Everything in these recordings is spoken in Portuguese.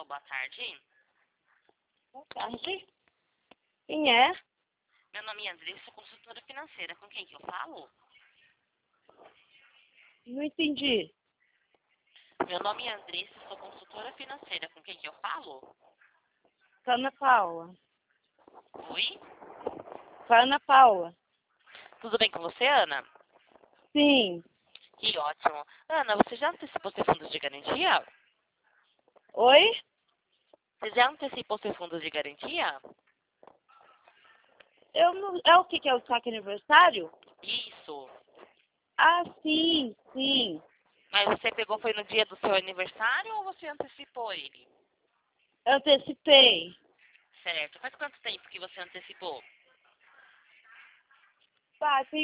boa tarde. Boa tarde. Quem é? Meu nome é Andressa, sou consultora financeira. Com quem que eu falo? Não entendi. Meu nome é Andressa, sou consultora financeira. Com quem que eu falo? Com a Ana Paula. Oi? Com a Ana Paula. Tudo bem com você, Ana? Sim. Que ótimo. Ana, você já antecipou seus fundos de garantia? Oi? Você já antecipou seus fundos de garantia? Eu não... É o que é o saque aniversário? Isso. Ah, sim, sim. Mas você pegou foi no dia do seu aniversário ou você antecipou ele? Eu antecipei. Certo. Faz quanto tempo que você antecipou? Tá, tem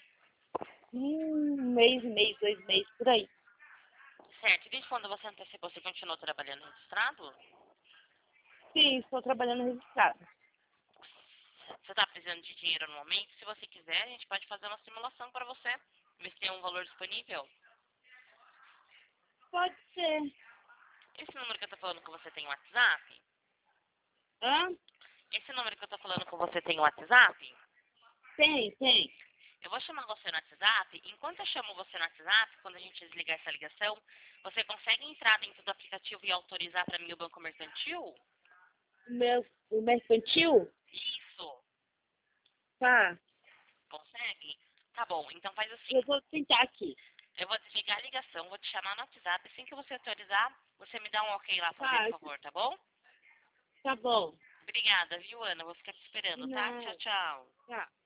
um mês e meio, 2 meses, por aí. Certo. E desde quando você antecipou, você continuou trabalhando registrado? Sim, estou trabalhando registrado. Você está precisando de dinheiro no momento? Se você quiser, a gente pode fazer uma simulação para você. Ver se tem um valor disponível. Pode ser. Esse número que eu estou falando com você tem WhatsApp? Hã? Esse número que eu estou falando com você tem WhatsApp? Tem. Eu vou chamar você no WhatsApp. Enquanto eu chamo você no WhatsApp, quando a gente desligar essa ligação, você consegue entrar dentro do aplicativo e autorizar para mim o banco mercantil? O mercantil? Isso. Tá. Consegue? Tá bom. Então faz assim. Eu vou tentar aqui. Eu vou desligar a ligação, vou te chamar no WhatsApp. Assim que você autorizar, você me dá um ok lá, Tá, por favor, tá bom? tá bom. Obrigada, viu, Ana? Vou ficar te esperando, tá? Tchau, Não. tchau. Tá.